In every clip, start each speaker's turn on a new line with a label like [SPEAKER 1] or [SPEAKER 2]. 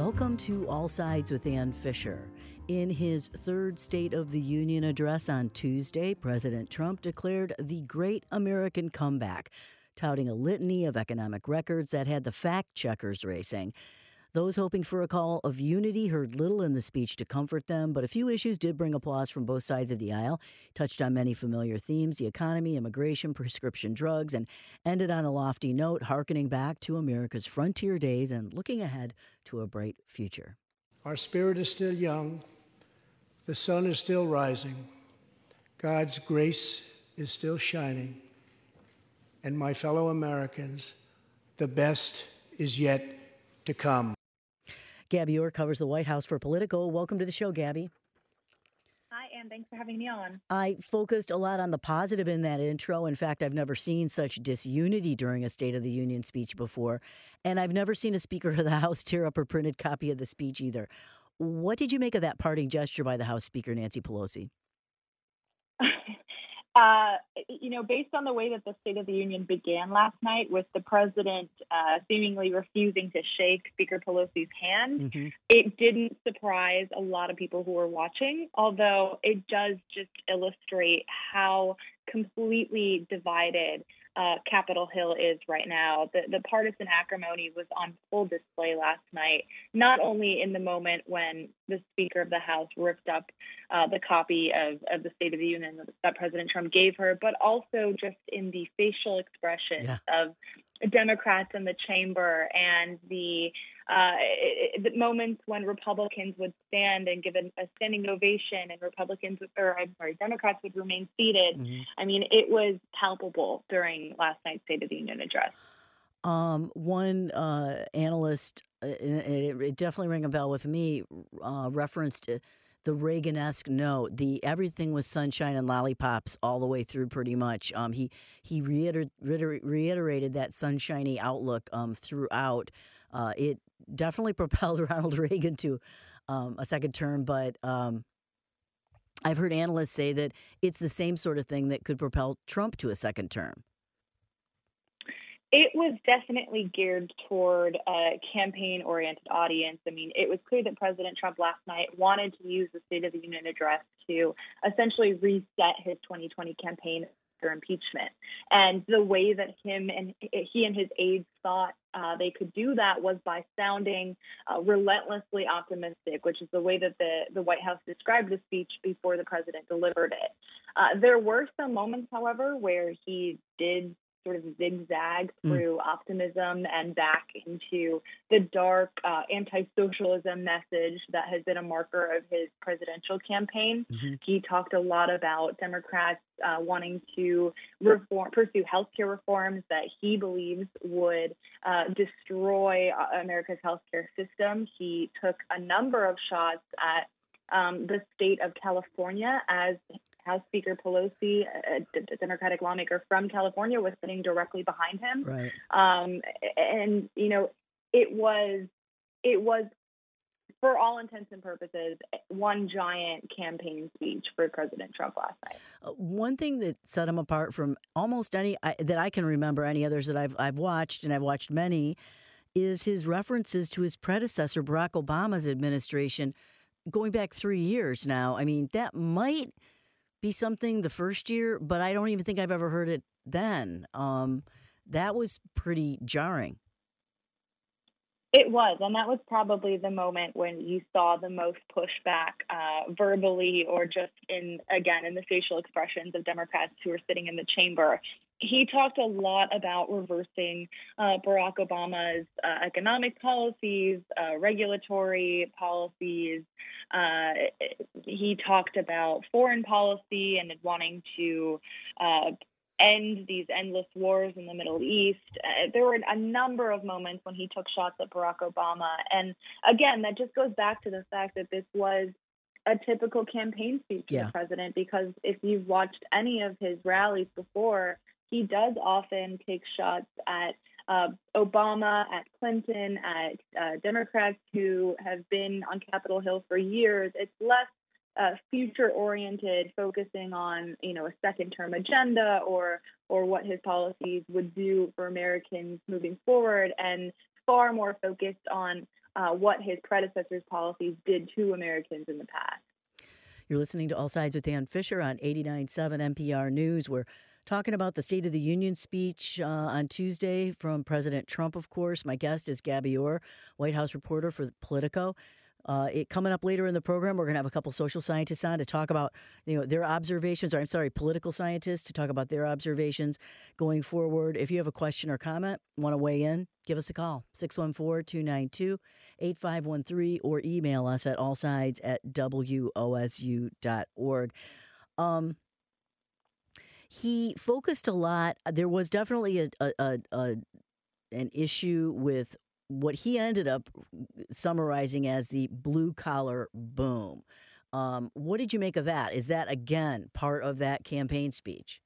[SPEAKER 1] Welcome to All Sides with Ann Fisher. In his third State of the Union address on Tuesday, President Trump declared the Great American Comeback, touting a litany of economic records that had the fact checkers racing. Those hoping for a call of unity heard little in the speech to comfort them, but a few issues did bring applause from both sides of the aisle, touched on many familiar themes, the economy, immigration, prescription drugs, and ended on a lofty note, hearkening back to America's frontier days and looking ahead to a bright future.
[SPEAKER 2] Our spirit is still young. The sun is still rising. God's grace is still shining. And my fellow Americans, the best is yet to come.
[SPEAKER 1] Gabby Orr covers the White House for Politico. Welcome to the show, Gabby.
[SPEAKER 3] Hi, Ann. Thanks for having me on.
[SPEAKER 1] I focused a lot on the positive in that intro. In fact, I've never seen such disunity during a State of the Union speech before, and I've never seen a Speaker of the House tear up a printed copy of the speech either. What did you make of that parting gesture by the House Speaker, Nancy Pelosi?
[SPEAKER 3] Based on the way that the State of the Union began last night with the president seemingly refusing to shake Speaker Pelosi's hand, It didn't surprise a lot of people who were watching, although it does just illustrate how completely divided Capitol Hill is right now. The partisan acrimony was on full display last night, not only in the moment when the Speaker of the House ripped up the copy of the State of the Union that President Trump gave her, but also just in the facial expressions of Democrats in the chamber and the moments when Republicans would stand and give a standing ovation and Democrats would remain seated. I mean, it was palpable during last night's State of the Union address.
[SPEAKER 1] One analyst, it definitely rang a bell with me, referenced the Reagan-esque note. Everything was sunshine and lollipops all the way through, pretty much. He reiterated that sunshiny outlook throughout. It definitely propelled Ronald Reagan to a second term, but I've heard analysts say that it's the same sort of thing that could propel Trump to a second term.
[SPEAKER 3] It was definitely geared toward a campaign-oriented audience. I mean, it was clear that President Trump last night wanted to use the State of the Union address to essentially reset his 2020 campaign for impeachment. And the way that he and his aides thought they could do that was by sounding relentlessly optimistic, which is the way that the White House described the speech before the president delivered it. There were some moments, however, where he did sort of zigzag through optimism and back into the dark anti-socialism message that has been a marker of his presidential campaign. He talked a lot about Democrats wanting to pursue healthcare reforms that he believes would destroy America's healthcare system. He took a number of shots at the state of California, as House Speaker Pelosi, a Democratic lawmaker from California, was sitting directly behind him.
[SPEAKER 1] Right.
[SPEAKER 3] And, it was, for all intents and purposes, one giant campaign speech for President Trump last night.
[SPEAKER 1] One thing that set him apart from almost any that I can remember, any others that I've watched, and I've watched many, is his references to his predecessor, Barack Obama's administration, going back 3 years now. I mean, that might be something the first year, but I don't even think I've ever heard it then. That was pretty jarring.
[SPEAKER 3] It was, and that was probably the moment when you saw the most pushback verbally or just in the facial expressions of Democrats who were sitting in the chamber. He talked a lot about reversing Barack Obama's economic policies, regulatory policies. He talked about foreign policy and wanting to end these endless wars in the Middle East. There were a number of moments when he took shots at Barack Obama. And again, that just goes back to the fact that this was a typical campaign speech for the president, because if you've watched any of his rallies before, he does often take shots at Obama, at Clinton, at Democrats who have been on Capitol Hill for years. It's less future-oriented, focusing on, a second-term agenda or what his policies would do for Americans moving forward, and far more focused on what his predecessor's policies did to Americans in the past.
[SPEAKER 1] You're listening to All Sides with Dan Fisher on 89.7 NPR News. We're talking about the State of the Union speech on Tuesday from President Trump, of course. My guest is Gabby Orr, White House reporter for Politico. Coming up later in the program, we're going to have a couple social scientists on to talk about, their observations, political scientists to talk about their observations going forward. If you have a question or comment, want to weigh in, give us a call, 614-292-8513, or email us at allsides@wosu.org. He focused a lot. There was definitely an issue with what he ended up summarizing as the blue-collar boom. What did you make of that? Is that, again, part of that campaign speech?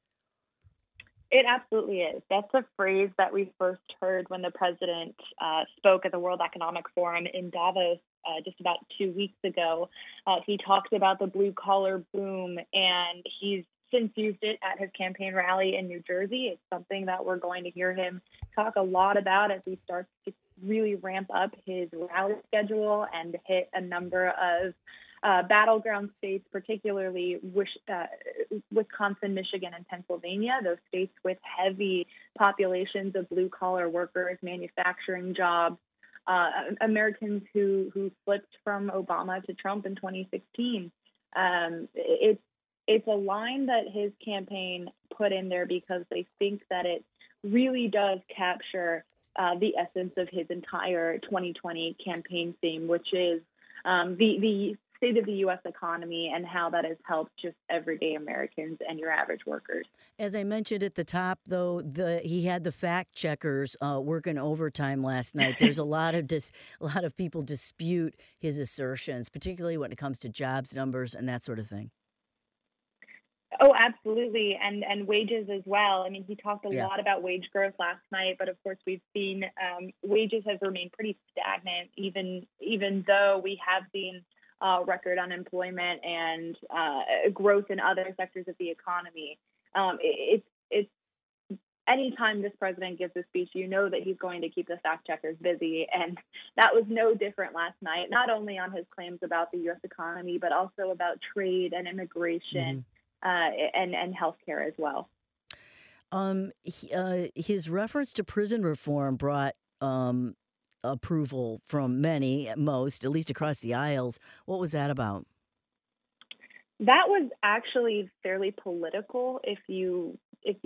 [SPEAKER 3] It absolutely is. That's a phrase that we first heard when the president spoke at the World Economic Forum in Davos just about 2 weeks ago. He talked about the blue-collar boom, and he's since used it at his campaign rally in New Jersey. It's something that we're going to hear him talk a lot about as he starts to really ramp up his rally schedule and hit a number of battleground states, particularly Wisconsin, Michigan, and Pennsylvania, those states with heavy populations of blue-collar workers, manufacturing jobs, Americans who flipped from Obama to Trump in 2016. It's a line that his campaign put in there because they think that it really does capture the essence of his entire 2020 campaign theme, which is the state of the U.S. economy and how that has helped just everyday Americans and your average workers.
[SPEAKER 1] As I mentioned at the top, though, he had the fact checkers working overtime last night. There's a lot of people dispute his assertions, particularly when it comes to jobs numbers and that sort of thing.
[SPEAKER 3] Oh, absolutely. And wages as well. I mean, he talked a lot about wage growth last night, but of course we've seen wages have remained pretty stagnant, even though we have seen record unemployment and growth in other sectors of the economy. It's anytime this president gives a speech, you know that he's going to keep the fact checkers busy. And that was no different last night, not only on his claims about the U.S. economy, but also about trade and immigration. And healthcare as well.
[SPEAKER 1] His reference to prison reform brought approval from most, at least across the aisles. What was that about?
[SPEAKER 3] That was actually fairly political. If you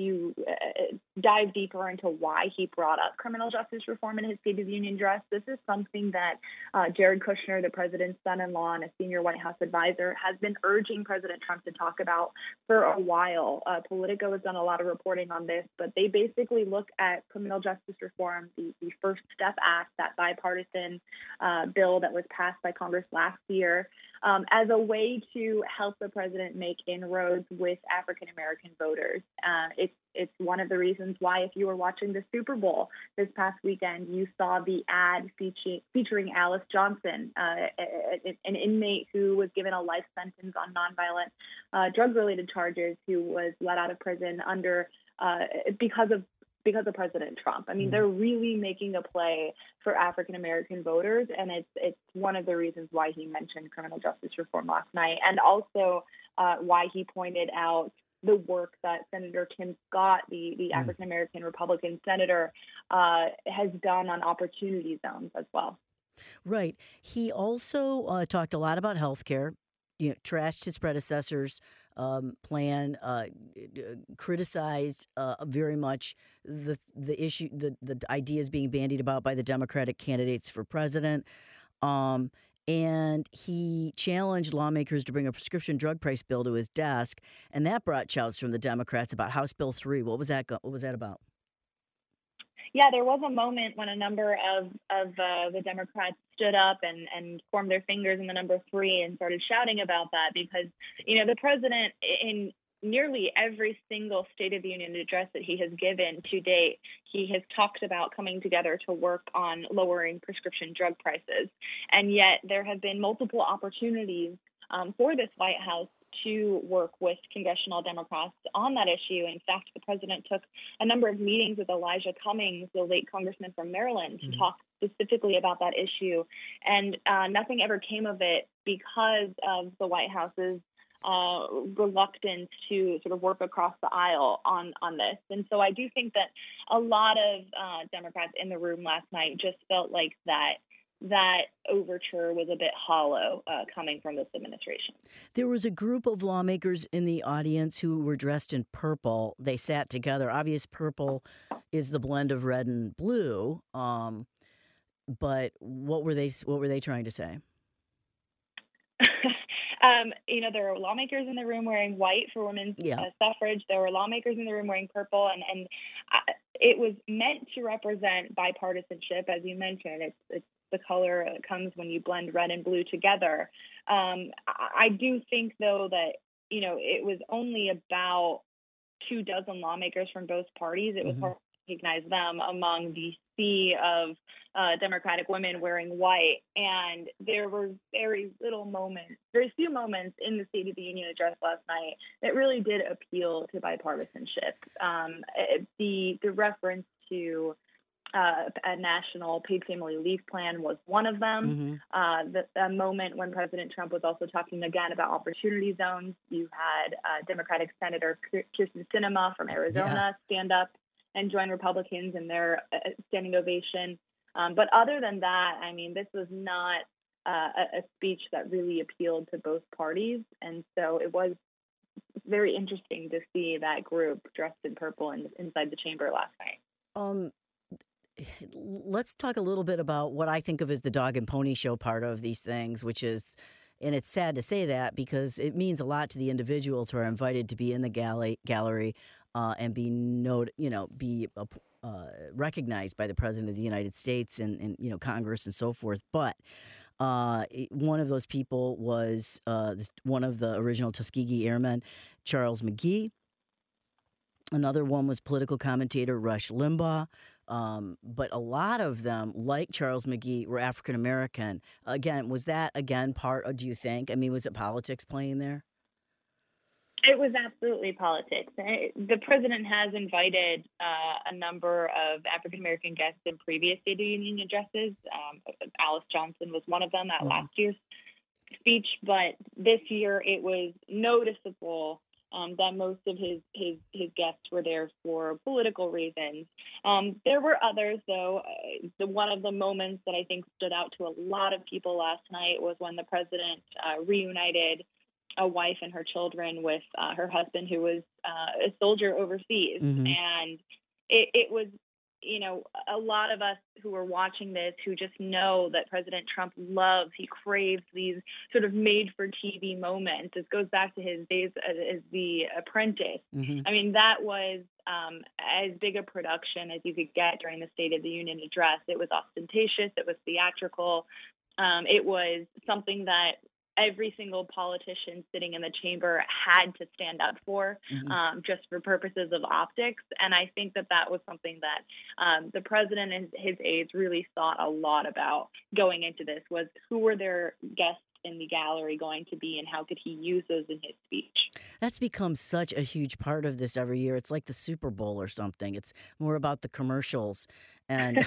[SPEAKER 3] dive deeper into why he brought up criminal justice reform in his State of the Union address, this is something that Jared Kushner, the president's son-in-law and a senior White House advisor, has been urging President Trump to talk about for a while. Politico has done a lot of reporting on this, but they basically look at criminal justice reform, the First Step Act, that bipartisan bill that was passed by Congress last year, as a way to help the president make inroads with African-American voters. It's one of the reasons why, if you were watching the Super Bowl this past weekend, you saw the ad featuring Alice Johnson, an inmate who was given a life sentence on nonviolent drug-related charges, who was let out of prison because of President Trump. I mean, they're really making a play for African-American voters, and it's one of the reasons why he mentioned criminal justice reform last night, and also why he pointed out the work that Senator Tim Scott, the African-American Republican senator, has done on opportunity zones as well.
[SPEAKER 1] Right. He also talked a lot about health care, trashed his predecessor's plan, criticized very much the issue, the ideas being bandied about by the Democratic candidates for president. And he challenged lawmakers to bring a prescription drug price bill to his desk, and that brought shouts from the Democrats about House Bill 3. What was that about?
[SPEAKER 3] Yeah, there was a moment when a number of the Democrats stood up and formed their fingers in the number 3 and started shouting about that because, the president in nearly every single State of the Union address that he has given to date, he has talked about coming together to work on lowering prescription drug prices. And yet there have been multiple opportunities for this White House to work with congressional Democrats on that issue. In fact, the president took a number of meetings with Elijah Cummings, the late congressman from Maryland, to talk specifically about that issue. And nothing ever came of it because of the White House's reluctance to sort of work across the aisle on this. And so I do think that a lot of Democrats in the room last night just felt like that overture was a bit hollow coming from this administration.
[SPEAKER 1] There was a group of lawmakers in the audience who were dressed in purple. They sat together. Obvious purple is the blend of red and blue. But what were they trying to say?
[SPEAKER 3] There were lawmakers in the room wearing white for women's suffrage. There were lawmakers in the room wearing purple, and it was meant to represent bipartisanship, as you mentioned. It's the color that comes when you blend red and blue together. I do think, though, that it was only about 24 lawmakers from both parties. It was hard to recognize them among the sea of Democratic women wearing white. And there were very few moments in the State of the Union address last night that really did appeal to bipartisanship. The reference to a national paid family leave plan was one of them. The moment when President Trump was also talking again about opportunity zones, you had Democratic Senator Kyrsten Sinema from Arizona stand up and join Republicans in their standing ovation. But other than that, I mean, this was not a speech that really appealed to both parties. And so it was very interesting to see that group dressed in purple inside the chamber last night.
[SPEAKER 1] Let's talk a little bit about what I think of as the dog and pony show part of these things, which is, and it's sad to say that because it means a lot to the individuals who are invited to be in the gallery and be recognized by the President of the United States and Congress and so forth. But one of those people was one of the original Tuskegee Airmen, Charles McGee. Another one was political commentator Rush Limbaugh. But a lot of them, like Charles McGee, were African American. Again, was that, part of, do you think? I mean, was it politics playing there?
[SPEAKER 3] It was absolutely politics. The president has invited a number of African American guests in previous State of the Union addresses. Alice Johnson was one of them at last year's speech. But this year it was noticeable that most of his guests were there for political reasons. There were others, though. One of the moments that I think stood out to a lot of people last night was when the president reunited a wife and her children with her husband, who was a soldier overseas. And it was, a lot of us who are watching this who just know that President Trump he craves these sort of made-for-TV moments. This goes back to his days as The Apprentice. I mean, that was as big a production as you could get during the State of the Union address. It was ostentatious. It was theatrical. It was something that every single politician sitting in the chamber had to stand up for, just for purposes of optics. And I think that was something that the president and his aides really thought a lot about going into this, was who were their guests in the gallery going to be and how could he use those in his speech.
[SPEAKER 1] That's become such a huge part of this every year. It's like the Super Bowl or something. It's more about the commercials and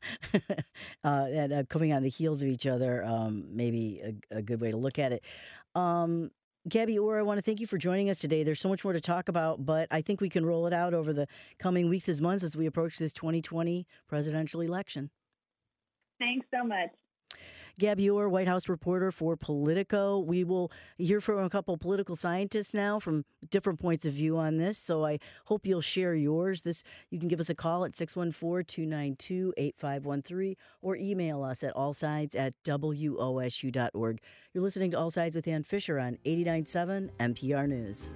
[SPEAKER 1] coming on the heels of each other, maybe a good way to look at it. Gabby Orr, I want to thank you for joining us today. There's so much more to talk about, but I think we can roll it out over the coming weeks and months as we approach this 2020 presidential election.
[SPEAKER 3] Thanks so much.
[SPEAKER 1] Gabby Orr, White House reporter for Politico. We will hear from a couple political scientists now from different points of view on this, so I hope you'll share yours. You can give us a call at 614-292-8513 or email us at allsides@wosu.org. You're listening to All Sides with Ann Fisher on 89.7 NPR News.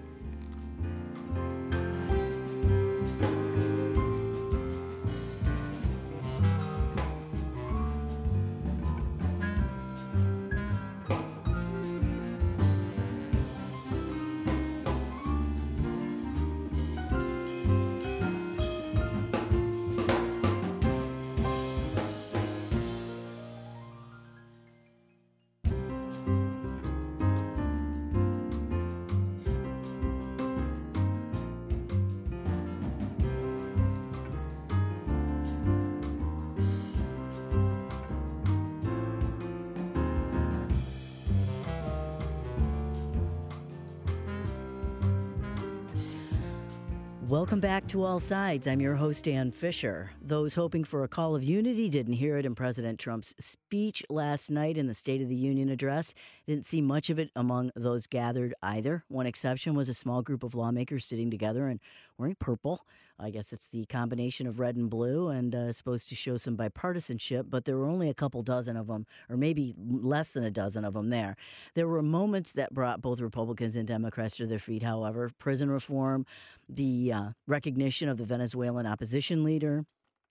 [SPEAKER 1] Welcome back to All Sides. I'm your host, Ann Fisher. Those hoping for a call of unity didn't hear it in President Trump's speech last night in the State of the Union address. Didn't see much of it among those gathered either. One exception was a small group of lawmakers sitting together and wearing purple. I guess it's the combination of red and blue and supposed to show some bipartisanship, but there were only a couple dozen of them, or maybe less than a dozen of them there. There were moments that brought both Republicans and Democrats to their feet, however. Prison reform, the recognition of the Venezuelan opposition leader,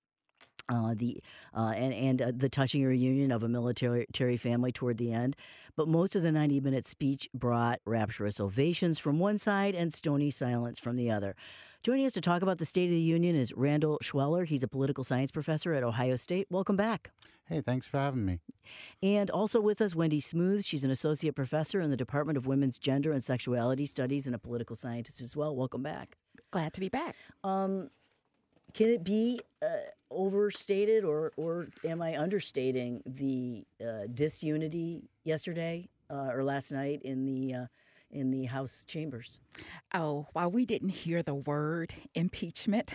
[SPEAKER 1] the touching reunion of a military family toward the end. But most of the 90-minute speech brought rapturous ovations from one side and stony silence from the other. Joining us to talk about the State of the Union is Randall Schweller. He's a political science professor at Ohio State. Welcome back.
[SPEAKER 4] Hey, thanks for having me.
[SPEAKER 1] And also with us, Wendy Smooth. She's an associate professor in the Department of Women's Gender and Sexuality Studies and a political scientist as well. Welcome back.
[SPEAKER 5] Glad to be back.
[SPEAKER 1] Can it be overstated or am I understating the disunity yesterday or last night in the House chambers?
[SPEAKER 5] Oh, while we didn't hear the word impeachment,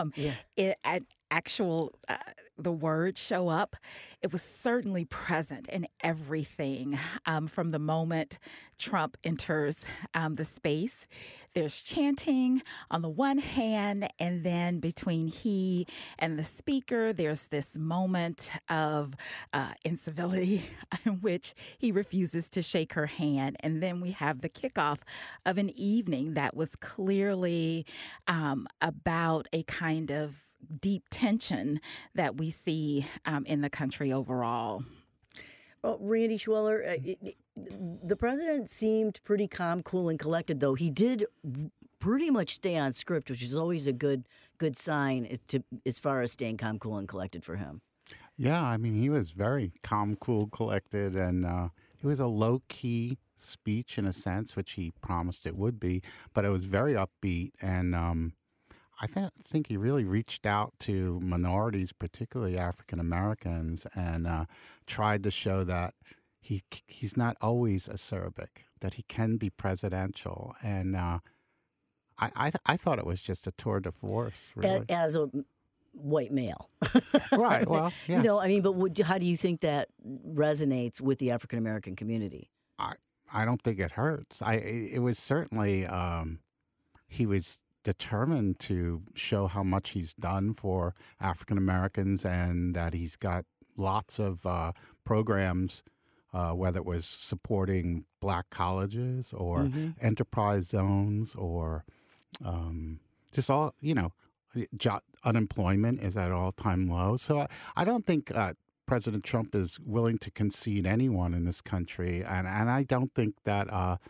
[SPEAKER 5] the word show up, it was certainly present in everything. From the moment Trump enters the space, there's chanting on the one hand, and then between he and the speaker, there's this moment of incivility in which he refuses to shake her hand. And then we have the kickoff of an evening that was clearly about a kind of deep tension that we see in the country overall.
[SPEAKER 1] Well, Randy Schweller, the president seemed pretty calm, cool, and collected, though. He did pretty much stay on script, which is always a good sign as far as staying calm, cool, and collected for him.
[SPEAKER 4] Yeah, I mean, he was very calm, cool, collected, and it was a low-key speech in a sense, which he promised it would be, but it was very upbeat, and I think he really reached out to minorities, particularly African Americans, and tried to show that he's not always acerbic, that he can be presidential. And I thought it was just a tour de force, really.
[SPEAKER 1] As a white male.
[SPEAKER 4] Right, well, yes.
[SPEAKER 1] I mean, but how do you think that resonates with the African American community?
[SPEAKER 4] I don't think it hurts. It was certainly, he was determined to show how much he's done for African Americans and that he's got lots of programs, whether it was supporting black colleges or enterprise zones or just all, unemployment is at all-time low. So I don't think President Trump is willing to concede anyone in this country. And I don't think that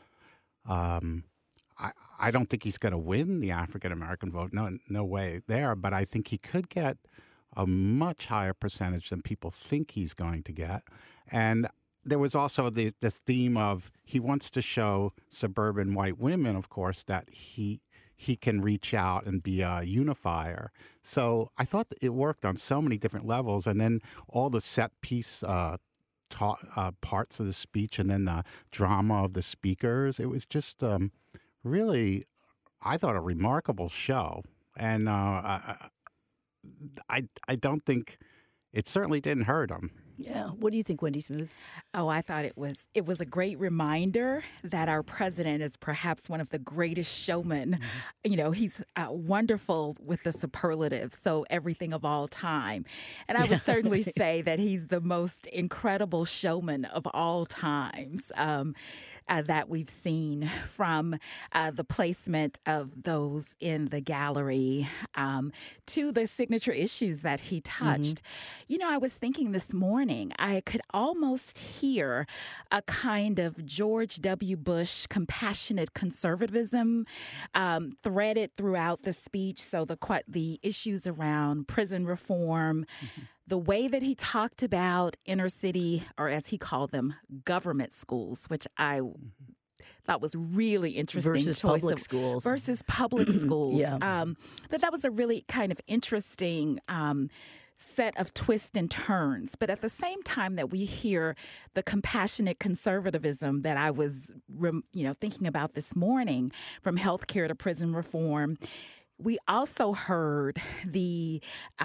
[SPEAKER 4] I don't think he's going to win the African-American vote. No way there. But I think he could get a much higher percentage than people think he's going to get. And there was also the theme of he wants to show suburban white women, of course, that he can reach out and be a unifier. So I thought that it worked on so many different levels. And then all the set piece parts of the speech and then the drama of the speakers, it was just really, I thought, a remarkable show. And I don't think it certainly didn't hurt him.
[SPEAKER 1] Yeah. What do you think, Wendy Smooth?
[SPEAKER 5] Oh, I thought it was a great reminder that our president is perhaps one of the greatest showmen. Mm-hmm. He's wonderful with the superlatives, so everything of all time. And I would certainly say that he's the most incredible showman of all times that we've seen, from the placement of those in the gallery to the signature issues that he touched. Mm-hmm. I was thinking this morning, I could almost hear a kind of George W. Bush compassionate conservatism threaded throughout the speech. So the issues around prison reform, the way that he talked about inner city, or as he called them, government schools, which I thought was really interesting.
[SPEAKER 1] Versus public schools.
[SPEAKER 5] Versus public schools.
[SPEAKER 1] Yeah.
[SPEAKER 5] That was a really kind of interesting set of twists and turns. But at the same time that we hear the compassionate conservatism that I was, thinking about this morning, from healthcare to prison reform, we also heard the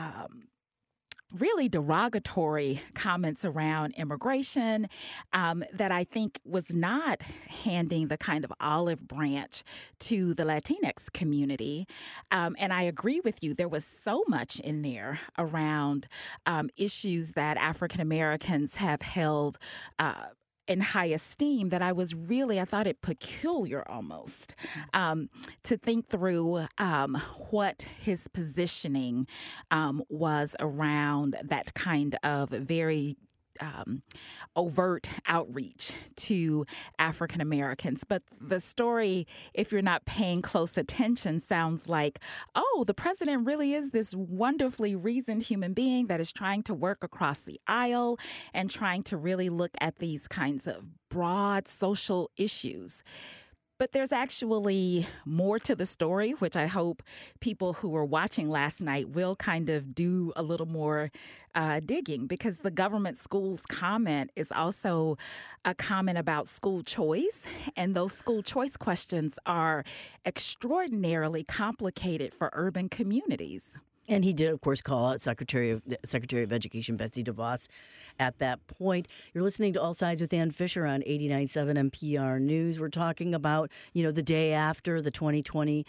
[SPEAKER 5] really derogatory comments around immigration that I think was not handing the kind of olive branch to the Latinx community. And I agree with you. There was so much in there around issues that African Americans have held in high esteem that I thought it peculiar almost to think through what his positioning was around that kind of very overt outreach to African Americans. But the story, if you're not paying close attention, sounds like, oh, the president really is this wonderfully reasoned human being that is trying to work across the aisle and trying to really look at these kinds of broad social issues. But there's actually more to the story, which I hope people who were watching last night will kind of do a little more digging, because the government schools comment is also a comment about school choice. And those school choice questions are extraordinarily complicated for urban communities.
[SPEAKER 1] And he did, of course, call out Secretary of Education Betsy DeVos at that point. You're listening to All Sides with Ann Fisher on 89.7 NPR News. We're talking about, the day after the 2020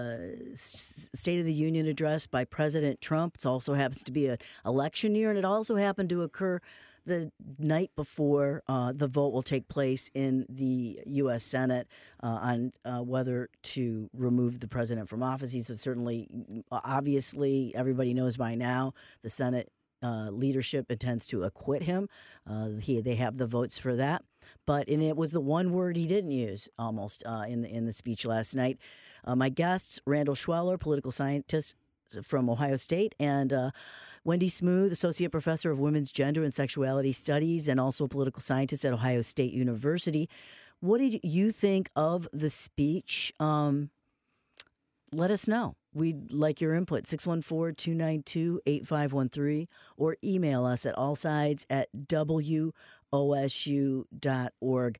[SPEAKER 1] State of the Union address by President Trump. It also happens to be an election year, and it also happened to occur the night before the vote will take place in the U.S. Senate on whether to remove the president from office. He's certainly, obviously, everybody knows by now, the Senate leadership intends to acquit him. They have the votes for that. And it was the one word he didn't use almost in the speech last night. My guests, Randall Schweller, political scientist from Ohio State, and Wendy Smoot, Associate Professor of Women's Gender and Sexuality Studies and also a political scientist at Ohio State University. What did you think of the speech? Let us know. We'd like your input, 614-292-8513, or email us at allsides@wosu.org.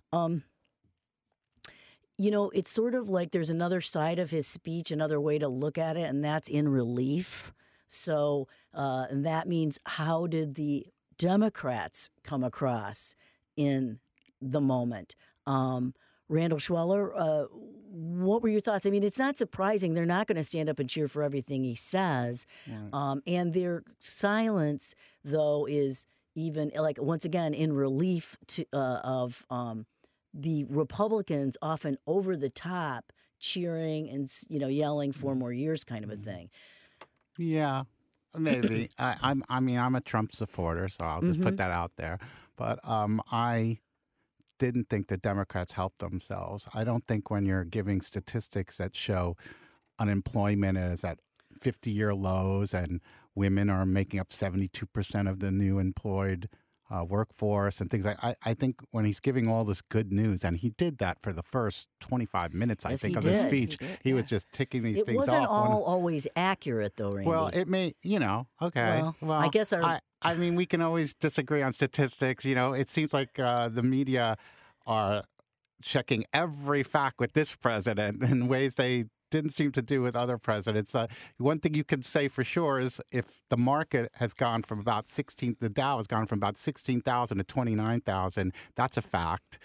[SPEAKER 1] It's sort of like there's another side of his speech, another way to look at it, and that's in relief. So and that means, how did the Democrats come across in the moment? Randall Schweller, what were your thoughts? I mean, it's not surprising. They're not going to stand up and cheer for everything he says. Right. And their silence, though, is even, like, once again, in relief of the Republicans often over the top cheering and, yelling 4 more years kind of a thing.
[SPEAKER 4] Yeah, maybe. I'm a Trump supporter, so I'll just put that out there. But I didn't think the Democrats helped themselves. I don't think when you're giving statistics that show unemployment is at 50-year lows and women are making up 72% of the new employed workforce and things like I think when he's giving all this good news, and he did that for the first 25 minutes, I think, of his speech, he was just ticking these things off.
[SPEAKER 1] It wasn't always accurate, though, Randy.
[SPEAKER 4] Well, it may, okay. Well,
[SPEAKER 1] I guess
[SPEAKER 4] I mean, we can always disagree on statistics. It seems like the media are checking every fact with this president in ways they didn't seem to do with other presidents. One thing you can say for sure is if the market has gone from about the Dow has gone from about 16,000 to 29,000, that's a fact.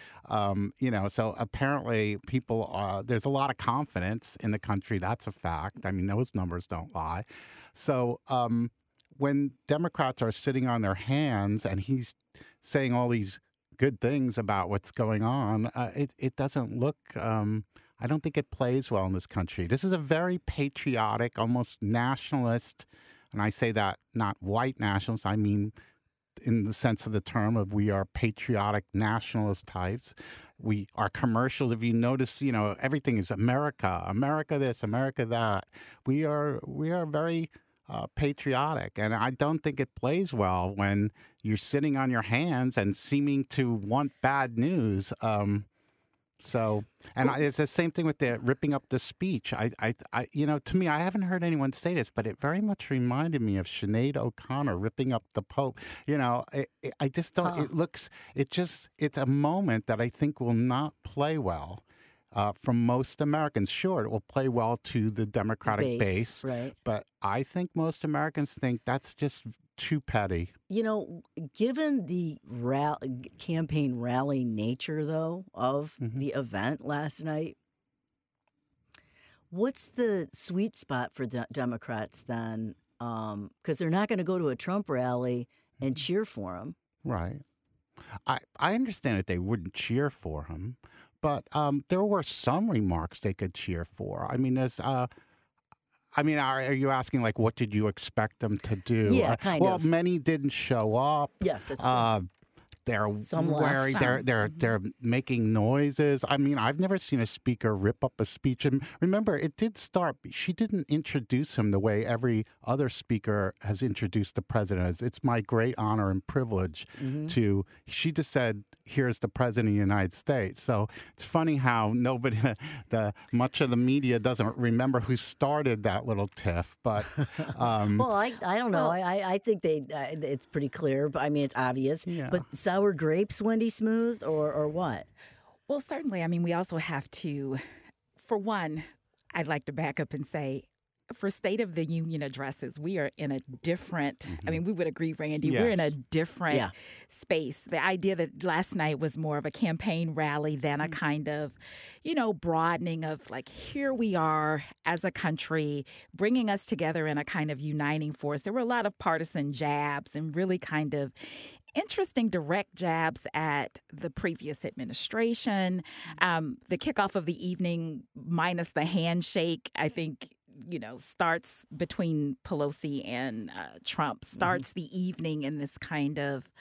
[SPEAKER 4] So apparently people there's a lot of confidence in the country. That's a fact. I mean, those numbers don't lie. So when Democrats are sitting on their hands and he's saying all these good things about what's going on, it doesn't look I don't think it plays well in this country. This is a very patriotic, almost nationalist, and I say that not white nationalists, I mean in the sense of the term of we are patriotic nationalist types. Our commercials, if you notice, everything is America, America this, America that. We are very patriotic, and I don't think it plays well when you're sitting on your hands and seeming to want bad news. It's the same thing with the ripping up the speech. To me, I haven't heard anyone say this, but it very much reminded me of Sinead O'Connor ripping up the Pope. I just don't. It's a moment that I think will not play well. from most Americans. Sure, it will play well to the Democratic base,
[SPEAKER 1] right?
[SPEAKER 4] but I think most Americans think that's just too petty.
[SPEAKER 1] You know, given the campaign rally nature, though, of the event last night, what's the sweet spot for Democrats then? Because they're not going to go to a Trump rally and cheer for him.
[SPEAKER 4] Right. I understand that they wouldn't cheer for him, but there were some remarks they could cheer for. I mean, are you asking, like, what did you expect them to do?
[SPEAKER 1] Yeah, kind of.
[SPEAKER 4] Well, many didn't show up.
[SPEAKER 1] Yes, that's true.
[SPEAKER 4] They're
[SPEAKER 1] Some
[SPEAKER 4] wearing,
[SPEAKER 1] left.
[SPEAKER 4] they're making noises. I mean, I've never seen a speaker rip up a speech. And remember, it did start. She didn't introduce him the way every other speaker has introduced the president. It's my great honor and privilege to. She just said, "Here's the president of the United States." So it's funny how nobody, much of the media doesn't remember who started that little tiff. But
[SPEAKER 1] well, I don't know. I think it's pretty clear. But I mean, it's obvious.
[SPEAKER 4] Yeah.
[SPEAKER 1] But sour grapes, Wendy Smooth, or what?
[SPEAKER 5] Well, certainly. I mean, we also have to, for one, I'd like to back up and say, for State of the Union addresses, we are in a different, I mean, we would agree, Randy,
[SPEAKER 4] Yes.
[SPEAKER 5] we're in a different space. The idea that last night was more of a campaign rally than a kind of, broadening of, like, here we are as a country, bringing us together in a kind of uniting force. There were a lot of partisan jabs and really kind of interesting direct jabs at the previous administration. The kickoff of the evening, minus the handshake, I think, starts between Pelosi and Trump, starts the evening in this kind of,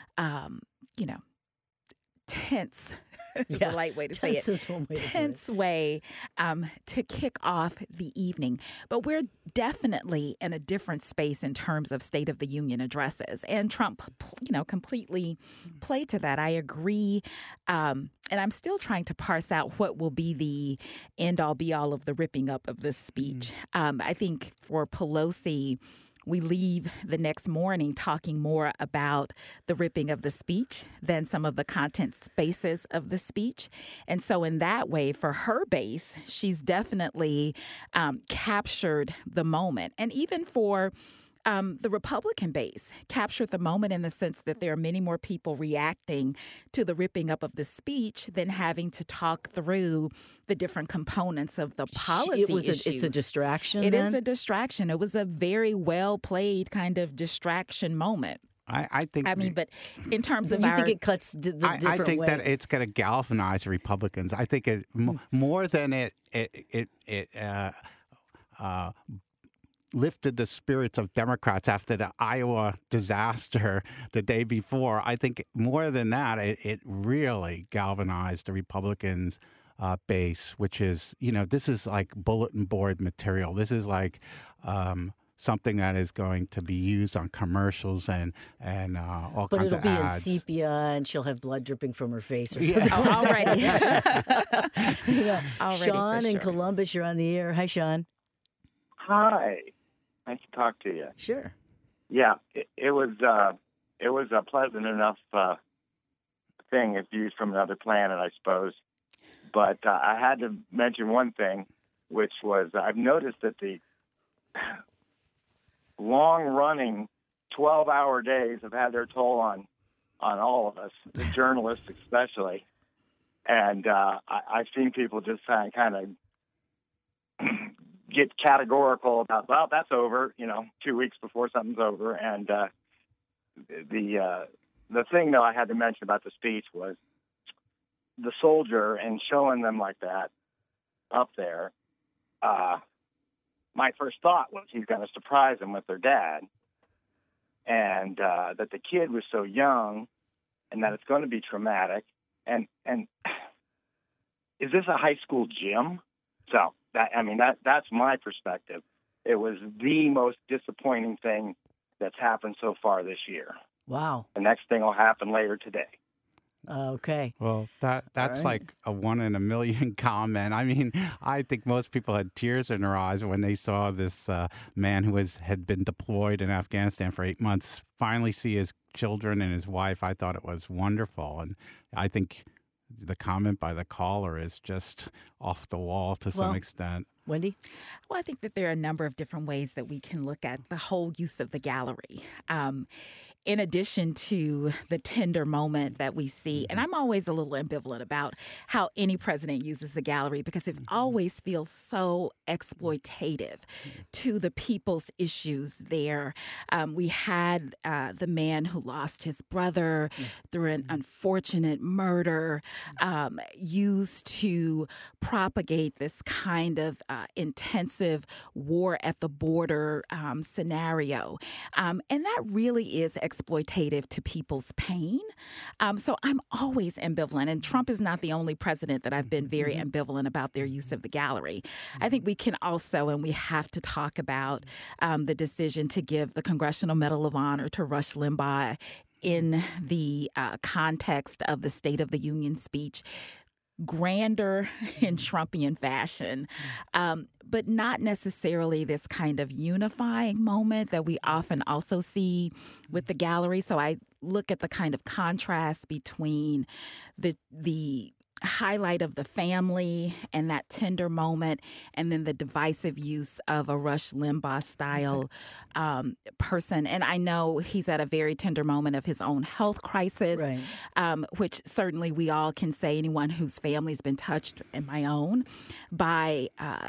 [SPEAKER 5] tense, is a light way to say it,
[SPEAKER 1] Tense is one way to put it.
[SPEAKER 5] tense way to kick off the evening. But we're definitely in a different space in terms of State of the Union addresses. And Trump, completely played to that. I agree. And I'm still trying to parse out what will be the end-all, be-all of the ripping up of this speech. I think for Pelosi, we leave the next morning talking more about the ripping of the speech than some of the content spaces of the speech. And so in that way, for her base, she's definitely captured the moment. And even for the Republican base, captured the moment in the sense that there are many more people reacting to the ripping up of the speech than having to talk through the different components of the policy issues.
[SPEAKER 1] It's a distraction.
[SPEAKER 5] It is a distraction. It was a very well played kind of distraction moment.
[SPEAKER 4] I think.
[SPEAKER 5] I mean, but in terms of
[SPEAKER 1] you think it cuts the different
[SPEAKER 4] I think
[SPEAKER 1] way?
[SPEAKER 4] that it's going to galvanize Republicans. I think it more than it lifted the spirits of Democrats after the Iowa disaster the day before. I think more than that, it really galvanized the Republicans' base, which is, this is like bulletin board material. This is like something that is going to be used on commercials and all kinds of ads.
[SPEAKER 1] But it'll be in sepia, and she'll have blood dripping from her face or something.
[SPEAKER 5] Already.
[SPEAKER 1] Sean in Columbus, you're on the air. Hi, Sean.
[SPEAKER 6] Hi. Nice to talk to you.
[SPEAKER 1] Sure.
[SPEAKER 6] Yeah, it was a pleasant enough thing if viewed from another planet, I suppose. But I had to mention one thing, which was I've noticed that the long-running 12-hour days have had their toll on all of us, the journalists especially. And I've seen people just kind of get categorical about, well, that's over, 2 weeks before something's over. And the thing, though, I had to mention about the speech was the soldier and showing them like that up there. My first thought was he's going to surprise them with their dad, and that the kid was so young and that it's going to be traumatic. And is this a high school gym? So that's my perspective. It was the most disappointing thing that's happened so far this year.
[SPEAKER 1] Wow.
[SPEAKER 6] The next thing will happen later today.
[SPEAKER 1] Okay.
[SPEAKER 4] Well, that's
[SPEAKER 1] right.
[SPEAKER 4] like a 1 in a million comment. I mean, I think most people had tears in their eyes when they saw this man who had been deployed in Afghanistan for 8 months finally see his children and his wife. I thought it was wonderful, and I think the comment by the caller is just off the wall to some extent.
[SPEAKER 1] Wendy?
[SPEAKER 5] Well, I think that there are a number of different ways that we can look at the whole use of the gallery. In addition to the tender moment that we see, and I'm always a little ambivalent about how any president uses the gallery because it always feels so exploitative to the people's issues there. We had the man who lost his brother through an unfortunate murder used to propagate this kind of intensive war at the border scenario. And that really is exploitative to people's pain. So I'm always ambivalent. And Trump is not the only president that I've been very ambivalent about their use of the gallery. I think we can also, and we have to talk about the decision to give the Congressional Medal of Honor to Rush Limbaugh in the context of the State of the Union speech. Grander in Trumpian fashion, but not necessarily this kind of unifying moment that we often also see with the gallery. So I look at the kind of contrast between the highlight of the family and that tender moment, and then the divisive use of a Rush Limbaugh style person. And I know he's at a very tender moment of his own health crisis, which certainly we all can say, anyone whose family's been touched, and my own, by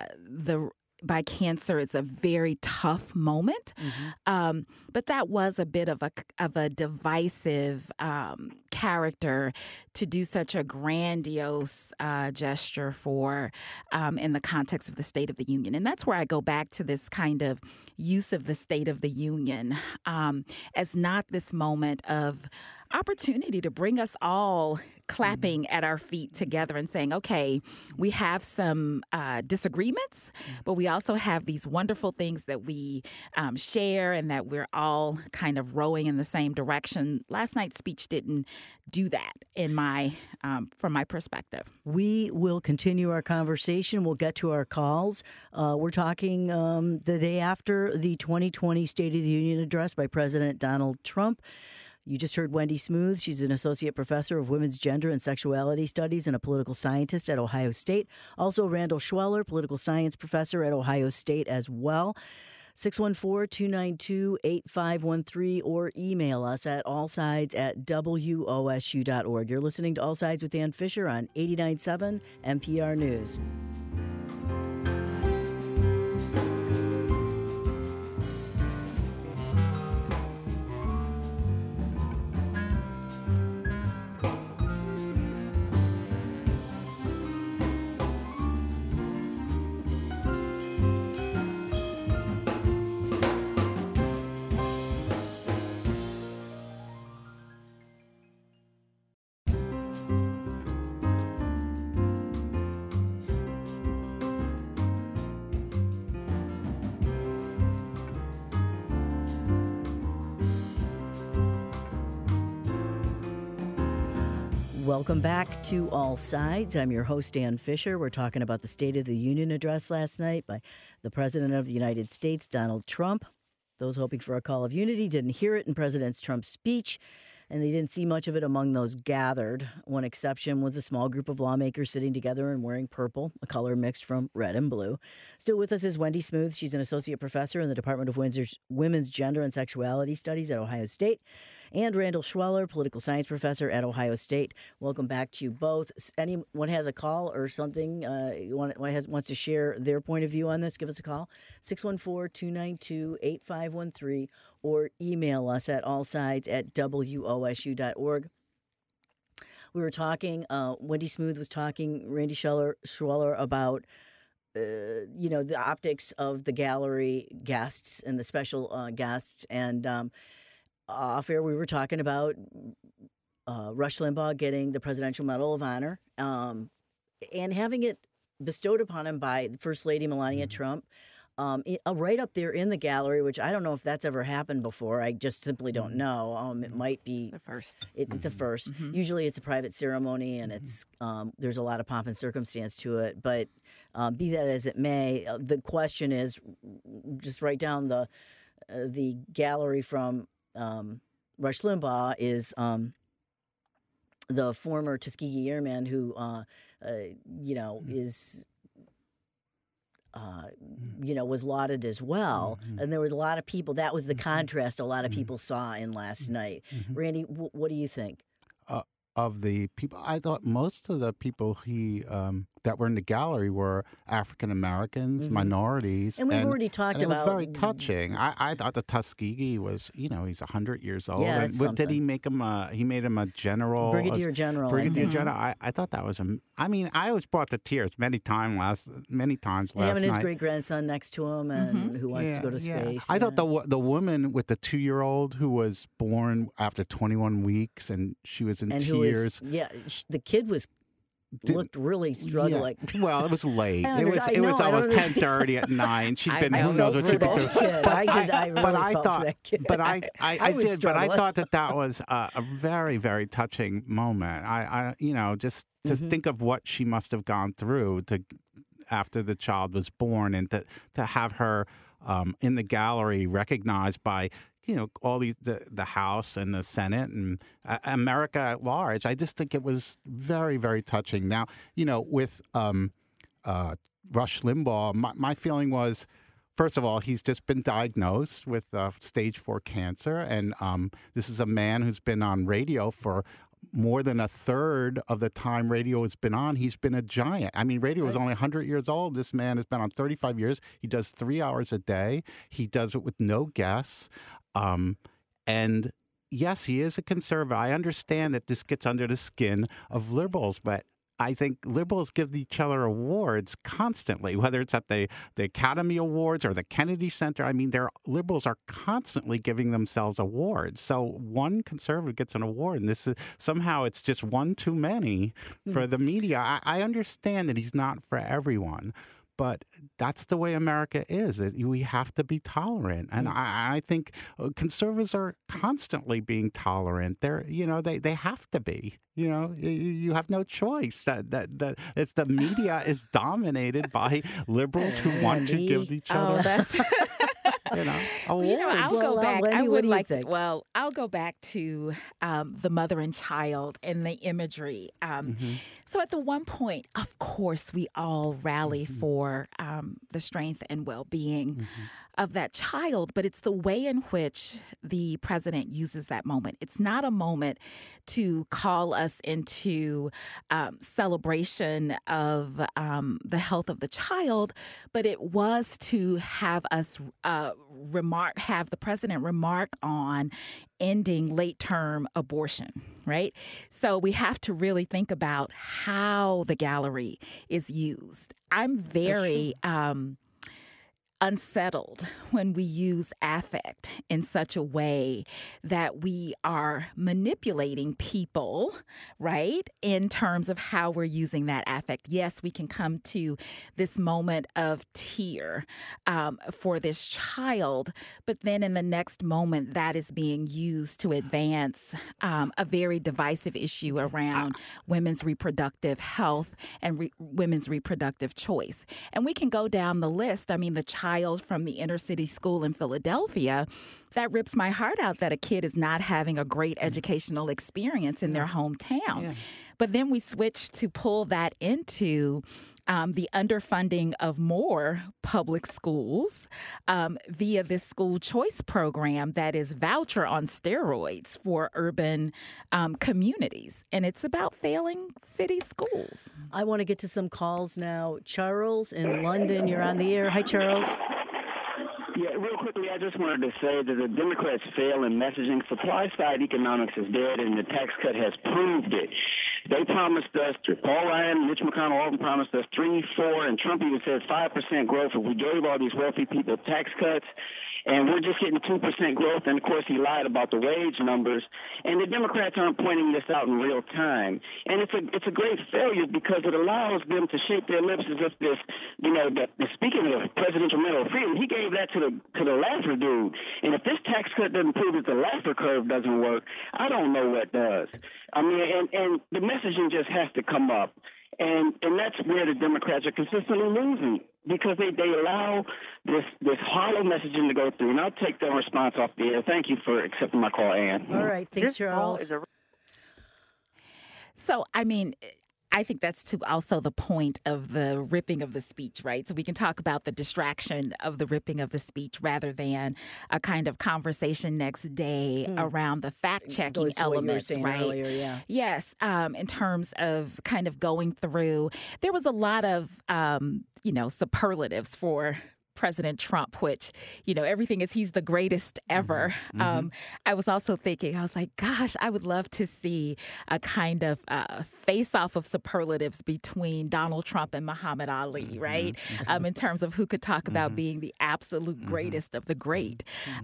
[SPEAKER 5] cancer. It's a very tough moment. But that was a bit of a divisive character to do such a grandiose gesture for in the context of the State of the Union. And that's where I go back to this kind of use of the State of the Union as not this moment of opportunity to bring us all clapping at our feet together and saying, okay, we have some disagreements, but we also have these wonderful things that we share and that we're all kind of rowing in the same direction. Last night's speech didn't do that from my perspective.
[SPEAKER 1] We will continue our conversation. We'll get to our calls. We're talking the day after the 2020 State of the Union address by President Donald Trump. You just heard Wendy Smooth. She's an associate professor of women's gender and sexuality studies and a political scientist at Ohio State. Also, Randall Schweller, political science professor at Ohio State as well. 614-292-8513 or email us at allsides@wosu.org. You're listening to All Sides with Ann Fisher on 89.7 NPR News. Welcome back to All Sides. I'm your host, Ann Fisher. We're talking about the State of the Union address last night by the President of the United States, Donald Trump. Those hoping for a call of unity didn't hear it in President Trump's speech, and they didn't see much of it among those gathered. One exception was a small group of lawmakers sitting together and wearing purple, a color mixed from red and blue. Still with us is Wendy Smooth. She's an associate professor in the Department of Women's Gender and Sexuality Studies at Ohio State. And Randall Schweller, political science professor at Ohio State. Welcome back to you both. Anyone has a call or something wants to share their point of view on this, give us a call, 614-292-8513, or email us at allsides@wosu.org. We were talking, Wendy Smooth was talking, Randy Schweller about the optics of the gallery guests and the special guests, and off air, we were talking about Rush Limbaugh getting the Presidential Medal of Honor and having it bestowed upon him by First Lady Melania Trump, right up there in the gallery, which I don't know if that's ever happened before. I just simply don't know. It might be
[SPEAKER 5] the first.
[SPEAKER 1] It's a first. Usually it's a private ceremony, and it's there's a lot of pomp and circumstance to it. But be that as it may, the question is, just write down the gallery from Rush Limbaugh is the former Tuskegee Airman who, is, was lauded as well. And there was a lot of people. That was the contrast a lot of people saw in last night. Randy, what do you think?
[SPEAKER 4] Of the people, I thought most of the people that were in the gallery were African Americans, minorities,
[SPEAKER 1] and we've already talked about.
[SPEAKER 4] It was very touching. I thought the Tuskegee was, he's 100 years old.
[SPEAKER 1] Yeah,
[SPEAKER 4] and did he make him? He made him a general,
[SPEAKER 1] brigadier general.
[SPEAKER 4] General. I thought that was I was brought to tears many times last
[SPEAKER 1] having his
[SPEAKER 4] night.
[SPEAKER 1] great grandson next to him, and who wants to go to space.
[SPEAKER 4] I thought the woman with the 2-year-old who was born after 21 weeks and she was in tears.
[SPEAKER 1] The kid looked really struggling.
[SPEAKER 4] Yeah. Well, it was late. It was almost 10:30 at night. She'd been who knows what she'd been doing. I thought that was a very, very touching moment. Just to think of what she must have gone through after the child was born, and to have her in the gallery recognized by all the House and the Senate and America at large. I just think it was very, very touching. Now, with Rush Limbaugh, my feeling was, first of all, he's just been diagnosed with stage 4 cancer, and this is a man who's been on radio for more than a third of the time radio has been on. He's been a giant. I mean, radio is only 100 years old. This man has been on 35 years. He does 3 hours a day. He does it with no guests. And yes, he is a conservative. I understand that this gets under the skin of liberals, but I think liberals give each other awards constantly, whether it's at the Academy Awards or the Kennedy Center. I mean, liberals are constantly giving themselves awards. So one conservative gets an award, and somehow it's just one too many for the media. I understand that he's not for everyone, but that's the way America is. We have to be tolerant, and I think conservatives are constantly being tolerant. They have to be. You have no choice. That it's the media is dominated by liberals who want to give each other. Awards.
[SPEAKER 5] I'll go back.
[SPEAKER 1] Wendy,
[SPEAKER 5] I would like
[SPEAKER 1] to.
[SPEAKER 5] Well, I'll go back to the mother and child and the imagery. So at the one point, of course, we all rally for the strength and well-being of that child, but it's the way in which the president uses that moment. It's not a moment to call us into celebration of the health of the child, but it was to have us have the president remark on ending late-term abortion, right? So we have to really think about how the gallery is used. I'm very unsettled when we use affect in such a way that we are manipulating people, right, in terms of how we're using that affect. Yes, we can come to this moment of tear for this child, but then in the next moment, that is being used to advance a very divisive issue around women's reproductive health and women's reproductive choice. And we can go down the list. I mean, the child from the inner city school in Philadelphia, that rips my heart out that a kid is not having a great educational experience in their hometown. Yeah. But then we switch to pull that into the underfunding of more public schools via this school choice program that is voucher on steroids for urban communities. And it's about failing city schools.
[SPEAKER 1] I want to get to some calls now. Charles in London, you're on the air. Hi, Charles.
[SPEAKER 7] Yeah, real quickly, I just wanted to say that the Democrats fail in messaging. Supply-side economics is dead, and the tax cut has proved it. They promised us, Paul Ryan, Mitch McConnell, all promised us 3%, 4%, and Trump even said 5% growth if we gave all these wealthy people tax cuts. And we're just getting 2% growth. And, of course, he lied about the wage numbers. And the Democrats aren't pointing this out in real time. And it's a great failure because it allows them to shape their lips as if this, speaking of presidential medal of freedom, he gave that to the Laffer dude. And if this tax cut doesn't prove that the Laffer curve doesn't work, I don't know what does. I mean, and the messaging just has to come up. And that's where the Democrats are consistently losing because they allow this hollow messaging to go through. And I'll take the response off the air. Thank you for accepting my call, Ann.
[SPEAKER 1] All right. Thanks, Charles.
[SPEAKER 5] So, I mean, I think that's also the point of the ripping of the speech, right? So we can talk about the distraction of the ripping of the speech rather than a kind of conversation next day around the fact-checking
[SPEAKER 1] Goes to
[SPEAKER 5] elements,
[SPEAKER 1] what you were saying
[SPEAKER 5] right?
[SPEAKER 1] earlier, yeah.
[SPEAKER 5] Yes, in terms of kind of going through, there was a lot of, superlatives for President Trump, which, everything is he's the greatest ever. I was also thinking, I was like, gosh, I would love to see a kind of face-off of superlatives between Donald Trump and Muhammad Ali, right? In terms of who could talk about being the absolute greatest of the great.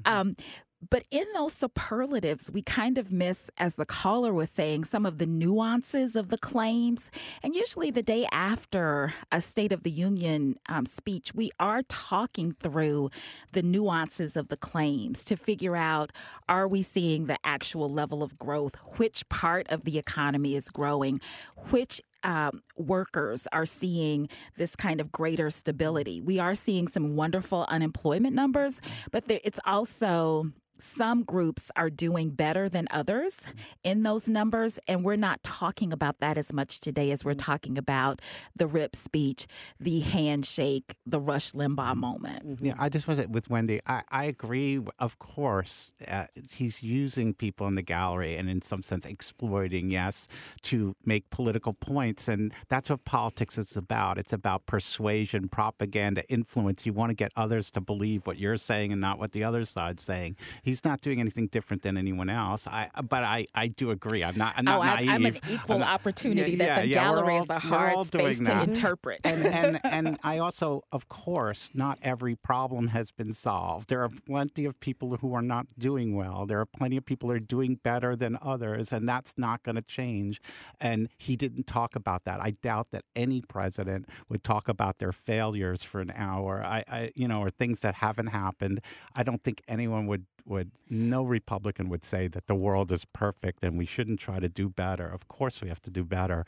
[SPEAKER 5] But in those superlatives, we kind of miss, as the caller was saying, some of the nuances of the claims. And usually the day after a State of the Union speech, we are talking through the nuances of the claims to figure out, are we seeing the actual level of growth? Which part of the economy is growing? Which workers are seeing this kind of greater stability? We are seeing some wonderful unemployment numbers, but it's also some groups are doing better than others in those numbers, and we're not talking about that as much today as we're talking about the RIP speech, the handshake, the Rush Limbaugh moment.
[SPEAKER 4] Yeah, I just want to say with Wendy, I agree. Of course, he's using people in the gallery and in some sense exploiting, yes, to make political points. And that's what politics is about. It's about persuasion, propaganda, influence. You want to get others to believe what you're saying and not what the other side's saying. He's not doing anything different than anyone else. But I do agree. I'm not naive.
[SPEAKER 5] I'm an equal opportunity that the gallery is a hard space to interpret.
[SPEAKER 4] And I also, of course, not every problem has been solved. There are plenty of people who are not doing well. There are plenty of people who are doing better than others, and that's not going to change. And he didn't talk about that. I doubt that any president would talk about their failures for an hour, or things that haven't happened. I don't think anyone no Republican would say that the world is perfect and we shouldn't try to do better. Of course we have to do better.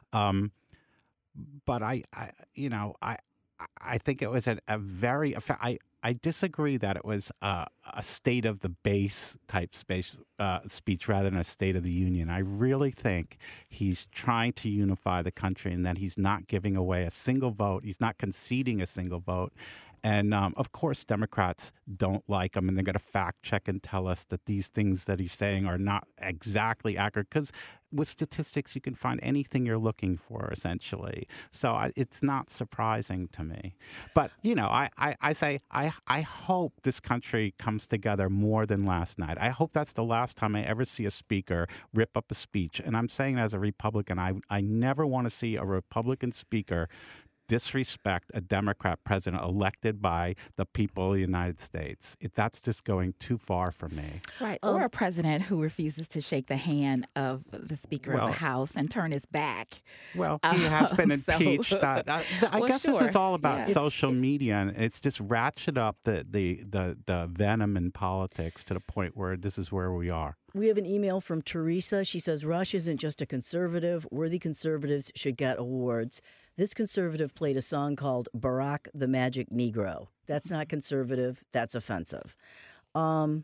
[SPEAKER 4] But I think it was I disagree that it was a state of the base type speech rather than a State of the Union. I really think he's trying to unify the country and that he's not giving away a single vote. He's not conceding a single vote. And, of course, Democrats don't like him, and they're going to fact check and tell us that these things that he's saying are not exactly accurate, because with statistics, you can find anything you're looking for, essentially. So it's not surprising to me. But, I say I hope this country comes together more than last night. I hope that's the last time I ever see a speaker rip up a speech. And I'm saying as a Republican, I never want to see a Republican speaker disrespect a Democrat president elected by the people of the United States. That's just going too far for me.
[SPEAKER 5] Right. Or a president who refuses to shake the hand of the Speaker of the House and turn his back.
[SPEAKER 4] Well, he has been impeached. I guess
[SPEAKER 5] sure.
[SPEAKER 4] This is all about social media, and it's just ratcheted up the venom in politics to the point where this is where we are.
[SPEAKER 1] We have an email from Teresa. She says, Rush isn't just a conservative. Worthy conservatives should get awards. This conservative played a song called Barack the Magic Negro. That's not conservative. That's offensive. Let's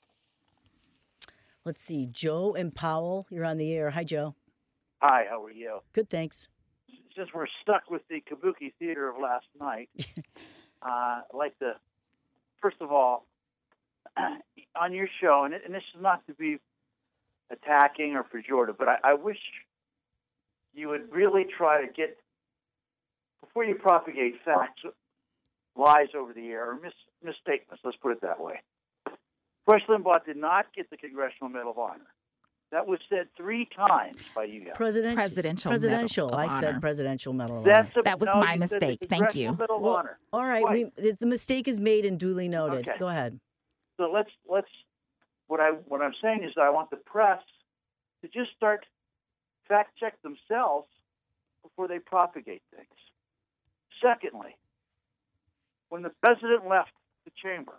[SPEAKER 1] see. Joe and Powell, you're on the air. Hi, Joe.
[SPEAKER 8] Hi, how are you?
[SPEAKER 1] Good, thanks.
[SPEAKER 8] Since we're stuck with the Kabuki Theater of last night, I'd like to, first of all, on your show, and this is not to be attacking or pejorative, but I wish you would really try to get, before you propagate facts, lies over the air, or misstatements, let's put it that way. Rush Limbaugh did not get the Congressional Medal of Honor. That was said 3 times by you guys.
[SPEAKER 1] Presidential.
[SPEAKER 5] Medal
[SPEAKER 1] I
[SPEAKER 5] of
[SPEAKER 1] said
[SPEAKER 5] Honor.
[SPEAKER 1] Presidential Medal of Honor.
[SPEAKER 5] That was my mistake. Thank you.
[SPEAKER 8] Medal of
[SPEAKER 1] Well,
[SPEAKER 8] Honor.
[SPEAKER 1] all right, the mistake is made and duly noted.
[SPEAKER 8] Okay.
[SPEAKER 1] Go ahead.
[SPEAKER 8] So let's. What I'm saying is that I want the press to just start fact check themselves before they propagate things. Secondly, when the president left the chamber,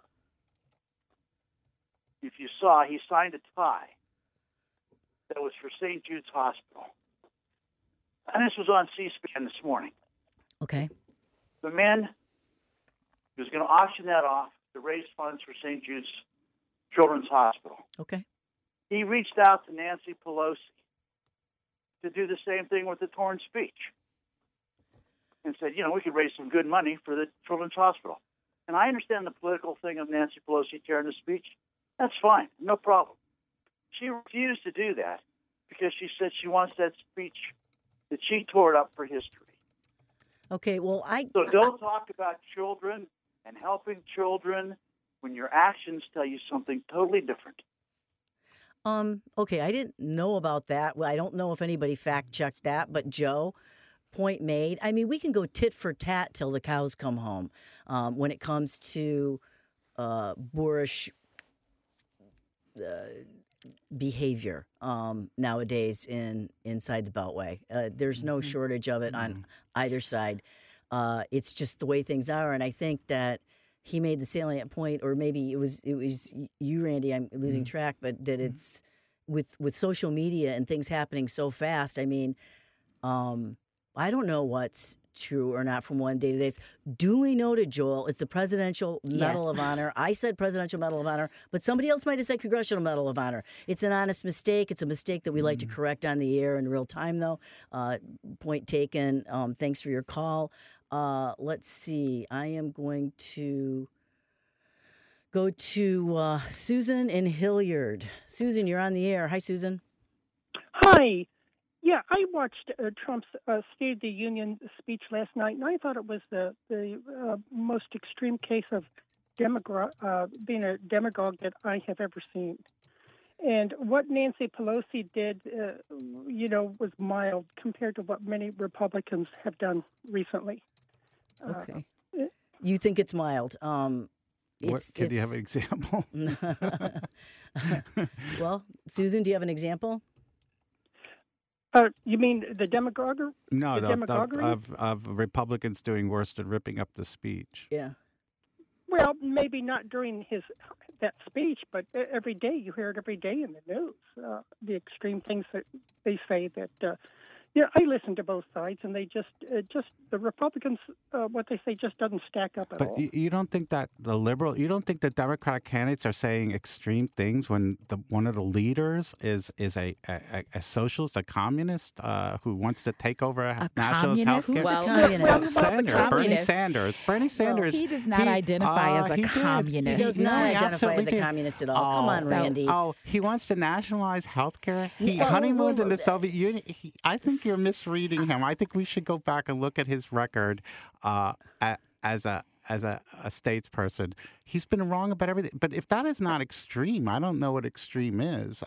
[SPEAKER 8] if you saw, he signed a tie that was for St. Jude's Hospital, and this was on C-SPAN this morning.
[SPEAKER 1] Okay.
[SPEAKER 8] The man was going to auction that off to raise funds for St. Jude's Children's Hospital.
[SPEAKER 1] Okay.
[SPEAKER 8] He reached out to Nancy Pelosi to do the same thing with the torn speech and said, we could raise some good money for the Children's Hospital. And I understand the political thing of Nancy Pelosi tearing the speech. That's fine. No problem. She refused to do that because she said she wants that speech that she tore it up for history.
[SPEAKER 1] Okay, well,
[SPEAKER 8] So don't talk about children and helping children when your actions tell you something totally different.
[SPEAKER 1] Okay, I didn't know about that. Well, I don't know if anybody fact-checked that, but Joe, point made. I mean, we can go tit for tat till the cows come home when it comes to boorish behavior nowadays inside the Beltway. There's no shortage of it on either side. It's just the way things are, and I think that he made the salient point, or maybe it was you, Randy. I'm losing track, but that it's with social media and things happening so fast. I mean, I don't know what's true or not from one day to the next. Duly noted, Joel. It's the Presidential Medal of Honor. I said Presidential Medal of Honor, but somebody else might have said Congressional Medal of Honor. It's an honest mistake. It's a mistake that we like to correct on the air in real time, though. Point taken. Thanks for your call. Let's see. I am going to go to Susan in Hilliard. Susan, you're on the air. Hi, Susan.
[SPEAKER 9] Hi. Yeah, I watched Trump's State of the Union speech last night, and I thought it was the most extreme case of being a demagogue that I have ever seen. And what Nancy Pelosi did, was mild compared to what many Republicans have done recently.
[SPEAKER 1] Okay. You think it's mild?
[SPEAKER 4] Can you have an example?
[SPEAKER 1] Well, Susan, do you have an example?
[SPEAKER 9] You mean the demagoguery?
[SPEAKER 4] No, of Republicans doing worse than ripping up the speech.
[SPEAKER 1] Yeah.
[SPEAKER 9] Well, maybe not during that speech, but every day you hear it every day in the news. The extreme things that they say that. I listen to both sides, and they just the Republicans, what they say just doesn't stack up at all.
[SPEAKER 4] But you don't think that you don't think the Democratic candidates are saying extreme things when one of the leaders is a socialist, a communist who wants to take over national health care?
[SPEAKER 1] Who's a communist?
[SPEAKER 4] Bernie Sanders. Bernie Sanders.
[SPEAKER 5] He does not identify as a communist.
[SPEAKER 1] He does not identify as a communist at all. Come on, Randy.
[SPEAKER 4] He wants to nationalize health care. He honeymooned in the Soviet Union. I think you're misreading him. I think we should go back and look at his record as a statesperson. He's been wrong about everything. But if that is not extreme, I don't know what extreme is.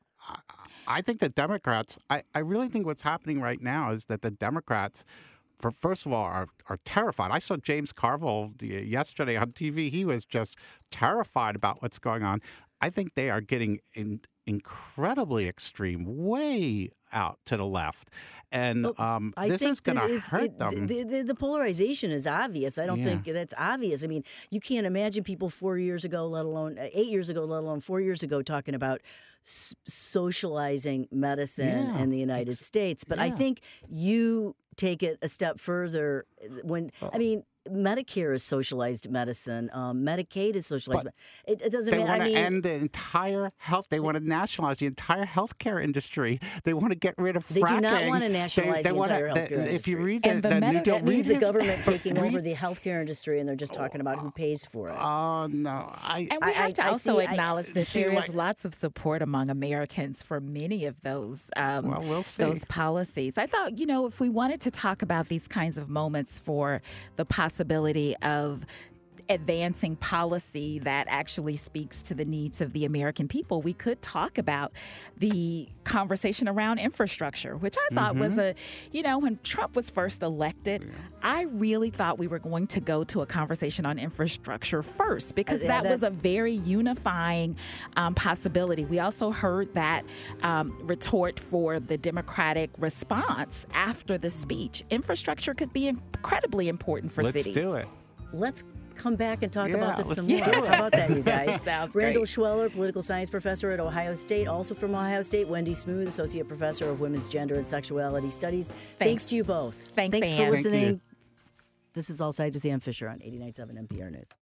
[SPEAKER 4] I think the Democrats, I really think what's happening right now is that the Democrats, first of all, are terrified. I saw James Carville yesterday on TV. He was just terrified about what's going on. I think they are getting incredibly extreme, way out to the left. And this is going to hurt them.
[SPEAKER 1] The polarization is obvious. I don't think that's obvious. I mean, you can't imagine people 4 years ago, let alone 8 years ago, let alone 4 years ago, talking about socializing medicine in the United States. But I think you take it a step further Medicare is socialized medicine. Medicaid is socialized. It doesn't.
[SPEAKER 4] They want to end the entire health. They want to nationalize the entire healthcare industry. They want to get rid of fracking.
[SPEAKER 1] They do not want to nationalize the entire healthcare industry.
[SPEAKER 4] If you read
[SPEAKER 1] the government taking over the healthcare industry, and they're just talking about who pays for it.
[SPEAKER 4] Oh no!
[SPEAKER 5] And we have to also acknowledge that there is lots of support among Americans for many of those.
[SPEAKER 4] We'll see.
[SPEAKER 5] Those policies. I thought, if we wanted to talk about these kinds of moments for the possibility of advancing policy that actually speaks to the needs of the American people, we could talk about the conversation around infrastructure, which I thought was when Trump was first elected, I really thought we were going to go to a conversation on infrastructure first, because that was a very unifying possibility. We also heard that retort for the Democratic response after the speech. Infrastructure could be incredibly important for cities.
[SPEAKER 4] Let's do it.
[SPEAKER 1] Let's come back and talk about this some more. How about that, you guys?
[SPEAKER 5] Sounds
[SPEAKER 1] Randall
[SPEAKER 5] great.
[SPEAKER 1] Schweller, political science professor at Ohio State, also from Ohio State. Wendy Smoot, associate professor of women's gender and sexuality studies. Thanks to you both.
[SPEAKER 5] Thanks
[SPEAKER 1] for listening.
[SPEAKER 4] Thank you.
[SPEAKER 1] This is All Sides with Ann Fisher on 89.7 NPR News.